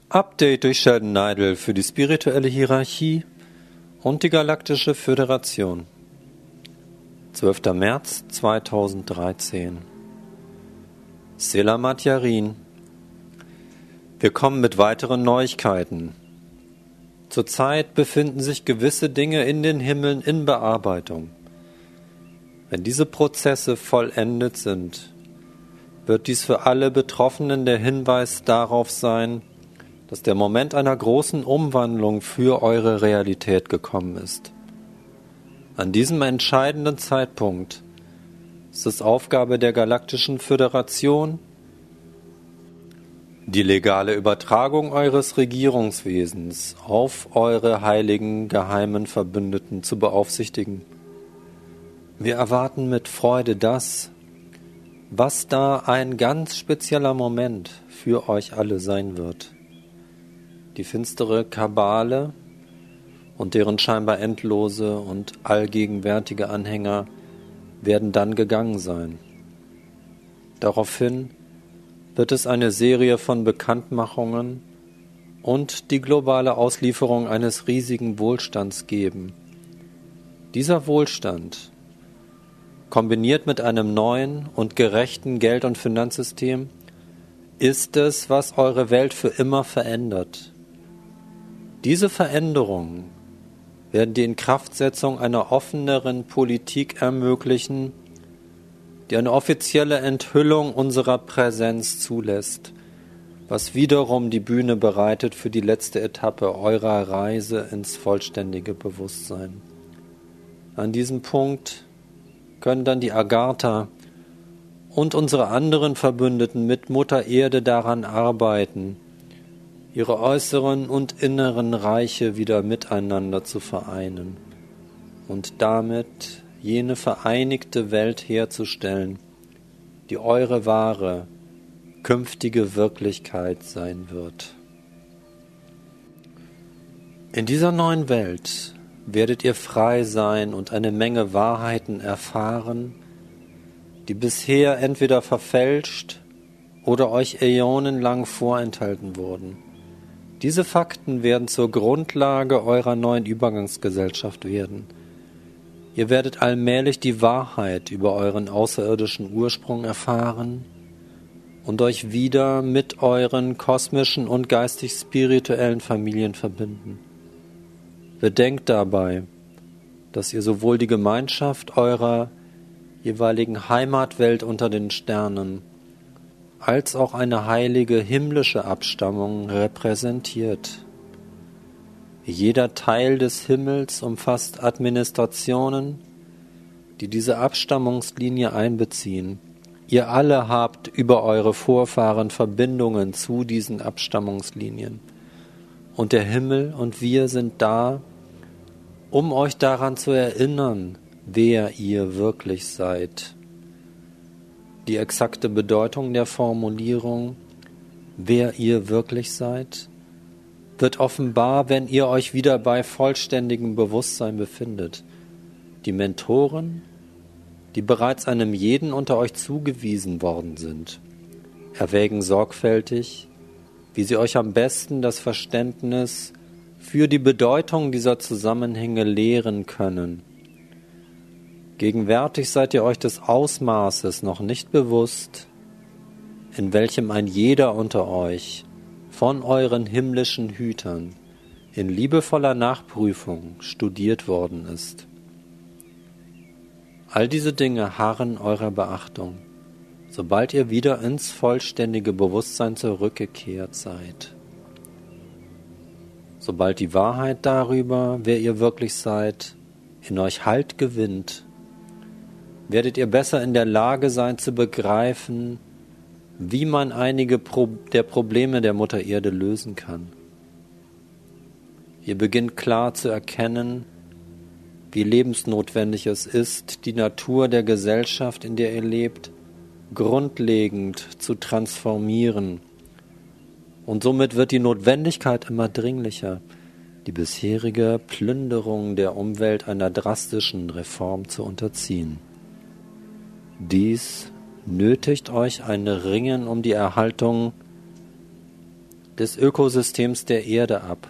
Update durch Sheldon Neidl für die spirituelle Hierarchie und die Galaktische Föderation. 12. März 2013. Selamat Yaren. Wir kommen mit weiteren Neuigkeiten. Zurzeit befinden sich gewisse Dinge in den Himmeln in Bearbeitung. Wenn diese Prozesse vollendet sind, wird dies für alle Betroffenen der Hinweis darauf sein, dass der Moment einer großen Umwandlung für eure Realität gekommen ist. An diesem entscheidenden Zeitpunkt ist es Aufgabe der Galaktischen Föderation, die legale Übertragung eures Regierungswesens auf eure heiligen, geheimen Verbündeten zu beaufsichtigen. Wir erwarten mit Freude das, was da ein ganz spezieller Moment für euch alle sein wird. Die finstere Kabale und deren scheinbar endlose und allgegenwärtige Anhänger werden dann gegangen sein. Daraufhin wird es eine Serie von Bekanntmachungen und die globale Auslieferung eines riesigen Wohlstands geben. Dieser Wohlstand, kombiniert mit einem neuen und gerechten Geld- und Finanzsystem, ist es, was eure Welt für immer verändert. Diese Veränderungen werden die Inkraftsetzung einer offeneren Politik ermöglichen, die eine offizielle Enthüllung unserer Präsenz zulässt, was wiederum die Bühne bereitet für die letzte Etappe eurer Reise ins vollständige Bewusstsein. An diesem Punkt können dann die Agartha und unsere anderen Verbündeten mit Mutter Erde daran arbeiten, ihre äußeren und inneren Reiche wieder miteinander zu vereinen und damit jene vereinigte Welt herzustellen, die eure wahre, künftige Wirklichkeit sein wird. In dieser neuen Welt werdet ihr frei sein und eine Menge Wahrheiten erfahren, die bisher entweder verfälscht oder euch äonenlang vorenthalten wurden. Diese Fakten werden zur Grundlage eurer neuen Übergangsgesellschaft werden. Ihr werdet allmählich die Wahrheit über euren außerirdischen Ursprung erfahren und euch wieder mit euren kosmischen und geistig-spirituellen Familien verbinden. Bedenkt dabei, dass ihr sowohl die Gemeinschaft eurer jeweiligen Heimatwelt unter den Sternen als auch eine heilige himmlische Abstammung repräsentiert. Jeder Teil des Himmels umfasst Administrationen, die diese Abstammungslinie einbeziehen. Ihr alle habt über eure Vorfahren Verbindungen zu diesen Abstammungslinien. Und der Himmel und wir sind da, um euch daran zu erinnern, wer ihr wirklich seid. Die exakte Bedeutung der Formulierung, wer ihr wirklich seid, wird offenbar, wenn ihr euch wieder bei vollständigem Bewusstsein befindet. Die Mentoren, die bereits einem jeden unter euch zugewiesen worden sind, erwägen sorgfältig, wie sie euch am besten das Verständnis für die Bedeutung dieser Zusammenhänge lehren können. Gegenwärtig seid ihr euch des Ausmaßes noch nicht bewusst, in welchem ein jeder unter euch von euren himmlischen Hütern in liebevoller Nachprüfung studiert worden ist. All diese Dinge harren eurer Beachtung, sobald ihr wieder ins vollständige Bewusstsein zurückgekehrt seid. Sobald die Wahrheit darüber, wer ihr wirklich seid, in euch Halt gewinnt, werdet ihr besser in der Lage sein zu begreifen, wie man einige der Probleme der Mutter Erde lösen kann. Ihr beginnt klar zu erkennen, wie lebensnotwendig es ist, die Natur der Gesellschaft, in der ihr lebt, grundlegend zu transformieren. Und somit wird die Notwendigkeit immer dringlicher, die bisherige Plünderung der Umwelt einer drastischen Reform zu unterziehen. Dies nötigt euch ein Ringen um die Erhaltung des Ökosystems der Erde ab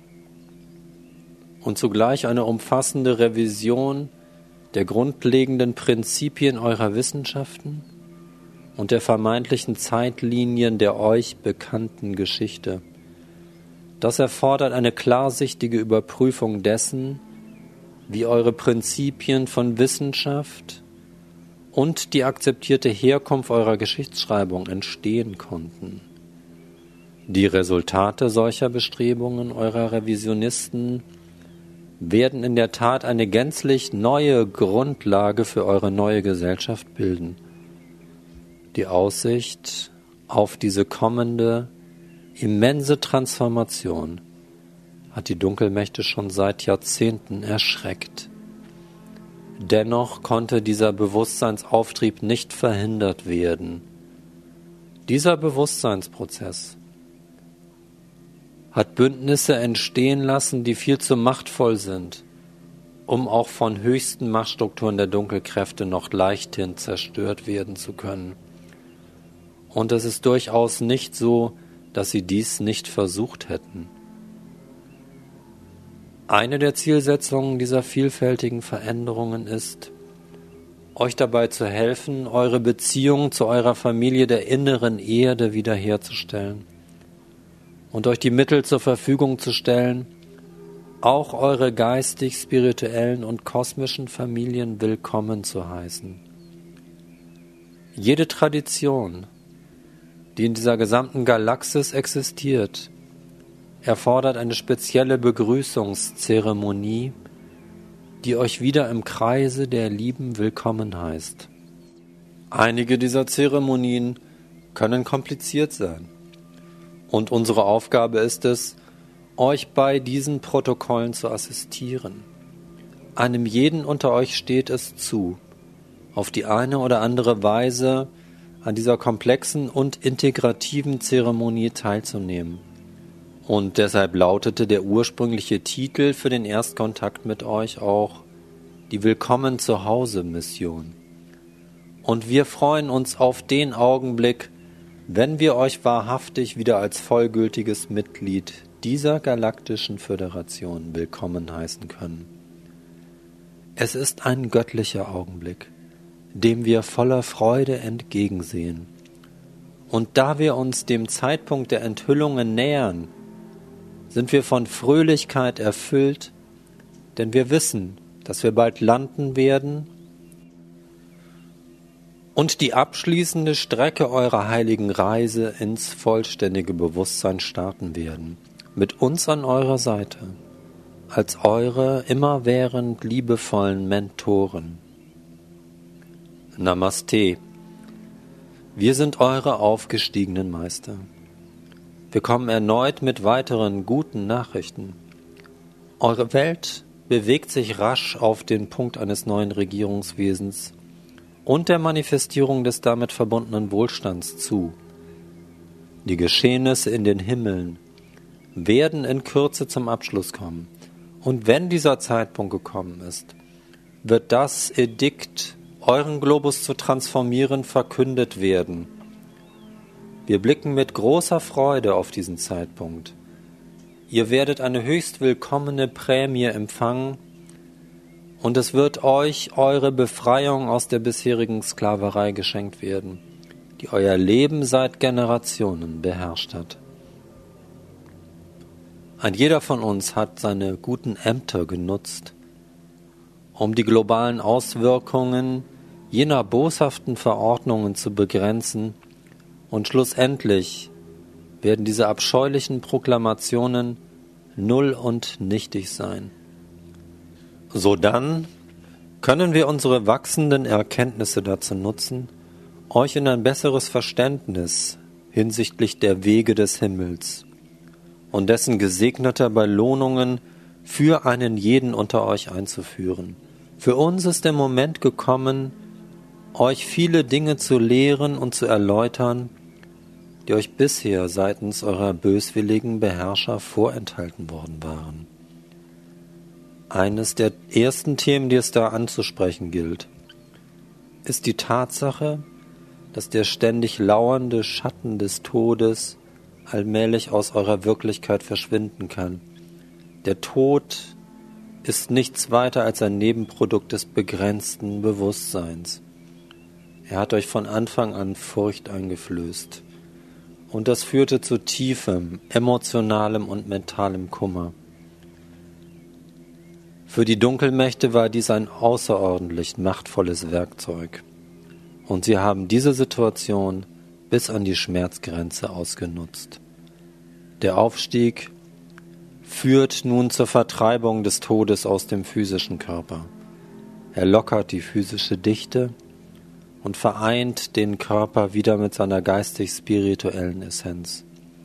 und zugleich eine umfassende Revision der grundlegenden Prinzipien eurer Wissenschaften und der vermeintlichen Zeitlinien der euch bekannten Geschichte. Das erfordert eine klarsichtige Überprüfung dessen, wie eure Prinzipien von Wissenschaft und die akzeptierte Herkunft eurer Geschichtsschreibung entstehen konnten. Die Resultate solcher Bestrebungen eurer Revisionisten werden in der Tat eine gänzlich neue Grundlage für eure neue Gesellschaft bilden. Die Aussicht auf diese kommende, immense Transformation hat die Dunkelmächte schon seit Jahrzehnten erschreckt. Dennoch konnte dieser Bewusstseinsauftrieb nicht verhindert werden. Dieser Bewusstseinsprozess hat Bündnisse entstehen lassen, die viel zu machtvoll sind, um auch von höchsten Machtstrukturen der Dunkelkräfte noch leichthin zerstört werden zu können. Und es ist durchaus nicht so, dass sie dies nicht versucht hätten. Eine der Zielsetzungen dieser vielfältigen Veränderungen ist, euch dabei zu helfen, eure Beziehung zu eurer Familie der inneren Erde wiederherzustellen und euch die Mittel zur Verfügung zu stellen, auch eure geistig, spirituellen und kosmischen Familien willkommen zu heißen. Jede Tradition, die in dieser gesamten Galaxis existiert, erfordert eine spezielle Begrüßungszeremonie, die euch wieder im Kreise der Lieben willkommen heißt. Einige dieser Zeremonien können kompliziert sein. Und unsere Aufgabe ist es, euch bei diesen Protokollen zu assistieren. Einem jeden unter euch steht es zu, auf die eine oder andere Weise an dieser komplexen und integrativen Zeremonie teilzunehmen. Und deshalb lautete der ursprüngliche Titel für den Erstkontakt mit euch auch die Willkommen-zu-Hause-Mission. Und wir freuen uns auf den Augenblick, wenn wir euch wahrhaftig wieder als vollgültiges Mitglied dieser galaktischen Föderation willkommen heißen können. Es ist ein göttlicher Augenblick, dem wir voller Freude entgegensehen. Und da wir uns dem Zeitpunkt der Enthüllungen nähern, sind wir von Fröhlichkeit erfüllt, denn wir wissen, dass wir bald landen werden und die abschließende Strecke eurer heiligen Reise ins vollständige Bewusstsein starten werden, mit uns an eurer Seite, als eure immerwährend liebevollen Mentoren. Namaste. Wir sind eure aufgestiegenen Meister. Wir kommen erneut mit weiteren guten Nachrichten. Eure Welt bewegt sich rasch auf den Punkt eines neuen Regierungswesens und der Manifestierung des damit verbundenen Wohlstands zu. Die Geschehnisse in den Himmeln werden in Kürze zum Abschluss kommen. Und wenn dieser Zeitpunkt gekommen ist, wird das Edikt, euren Globus zu transformieren, verkündet werden. Wir blicken mit großer Freude auf diesen Zeitpunkt. Ihr werdet eine höchst willkommene Prämie empfangen und es wird euch eure Befreiung aus der bisherigen Sklaverei geschenkt werden, die euer Leben seit Generationen beherrscht hat. Ein jeder von uns hat seine guten Ämter genutzt, um die globalen Auswirkungen jener boshaften Verordnungen zu begrenzen, und schlussendlich werden diese abscheulichen Proklamationen null und nichtig sein. Sodann können wir unsere wachsenden Erkenntnisse dazu nutzen, euch in ein besseres Verständnis hinsichtlich der Wege des Himmels und dessen gesegneter Belohnungen für einen jeden unter euch einzuführen. Für uns ist der Moment gekommen, euch viele Dinge zu lehren und zu erläutern, die euch bisher seitens eurer böswilligen Beherrscher vorenthalten worden waren. Eines der ersten Themen, die es da anzusprechen gilt, ist die Tatsache, dass der ständig lauernde Schatten des Todes allmählich aus eurer Wirklichkeit verschwinden kann. Der Tod ist nichts weiter als ein Nebenprodukt des begrenzten Bewusstseins. Er hat euch von Anfang an Furcht eingeflößt. Und das führte zu tiefem, emotionalem und mentalem Kummer. Für die Dunkelmächte war dies ein außerordentlich machtvolles Werkzeug. Und sie haben diese Situation bis an die Schmerzgrenze ausgenutzt. Der Aufstieg führt nun zur Vertreibung des Todes aus dem physischen Körper. Er lockert die physische Dichte und vereint den Körper wieder mit seiner geistig-spirituellen Essenz.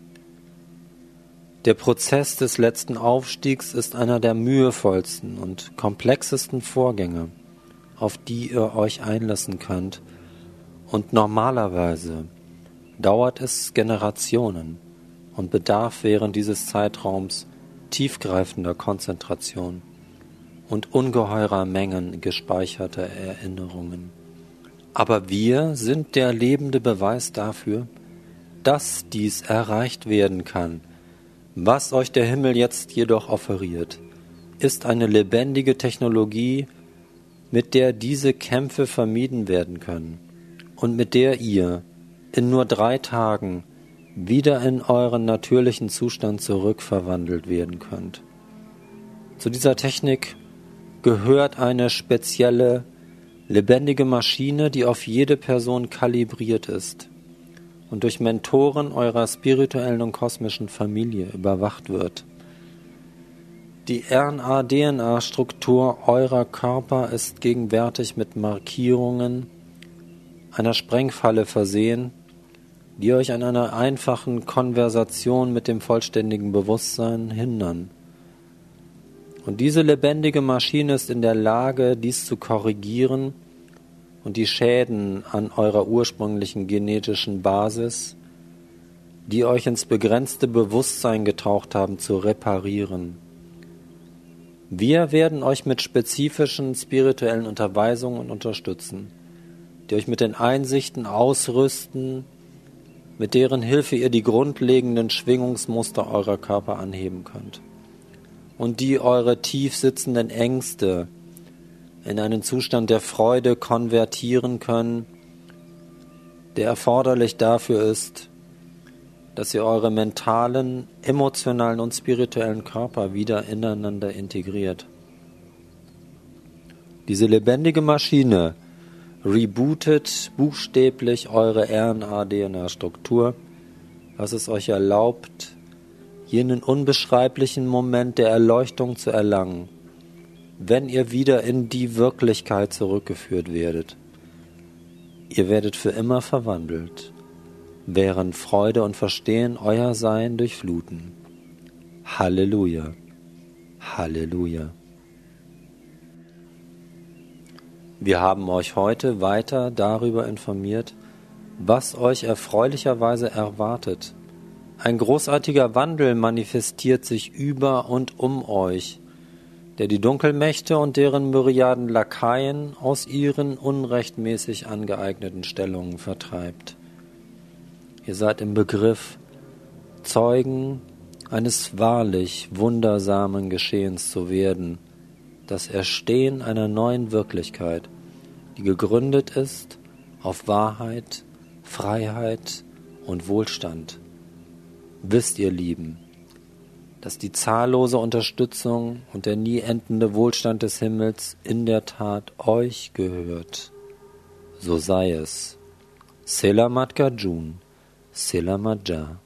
Der Prozess des letzten Aufstiegs ist einer der mühevollsten und komplexesten Vorgänge, auf die ihr euch einlassen könnt, und normalerweise dauert es Generationen und bedarf während dieses Zeitraums tiefgreifender Konzentration und ungeheurer Mengen gespeicherter Erinnerungen. Aber wir sind der lebende Beweis dafür, dass dies erreicht werden kann. Was euch der Himmel jetzt jedoch offeriert, ist eine lebendige Technologie, mit der diese Kämpfe vermieden werden können und mit der ihr in nur 3 Tagen wieder in euren natürlichen Zustand zurückverwandelt werden könnt. Zu dieser Technik gehört eine spezielle, lebendige Maschine, die auf jede Person kalibriert ist und durch Mentoren eurer spirituellen und kosmischen Familie überwacht wird. Die RNA-DNA-Struktur eurer Körper ist gegenwärtig mit Markierungen einer Sprengfalle versehen, die euch an einer einfachen Konversation mit dem vollständigen Bewusstsein hindern. Und diese lebendige Maschine ist in der Lage, dies zu korrigieren und die Schäden an eurer ursprünglichen genetischen Basis, die euch ins begrenzte Bewusstsein getaucht haben, zu reparieren. Wir werden euch mit spezifischen spirituellen Unterweisungen unterstützen, die euch mit den Einsichten ausrüsten, mit deren Hilfe ihr die grundlegenden Schwingungsmuster eurer Körper anheben könnt und die eure tief sitzenden Ängste in einen Zustand der Freude konvertieren können, der erforderlich dafür ist, dass ihr eure mentalen, emotionalen und spirituellen Körper wieder ineinander integriert. Diese lebendige Maschine rebootet buchstäblich eure RNA-DNA-Struktur, was es euch erlaubt, jenen unbeschreiblichen Moment der Erleuchtung zu erlangen, wenn ihr wieder in die Wirklichkeit zurückgeführt werdet. Ihr werdet für immer verwandelt, während Freude und Verstehen euer Sein durchfluten. Halleluja, Halleluja. Wir haben euch heute weiter darüber informiert, was euch erfreulicherweise erwartet. Ein großartiger Wandel manifestiert sich über und um euch, der die Dunkelmächte und deren Myriaden Lakaien aus ihren unrechtmäßig angeeigneten Stellungen vertreibt. Ihr seid im Begriff, Zeugen eines wahrlich wundersamen Geschehens zu werden, das Erstehen einer neuen Wirklichkeit, die gegründet ist auf Wahrheit, Freiheit und Wohlstand. Wisst ihr, Lieben, dass die zahllose Unterstützung und der nie endende Wohlstand des Himmels in der Tat euch gehört. So sei es. Selamat Gajun, Selamat Ja.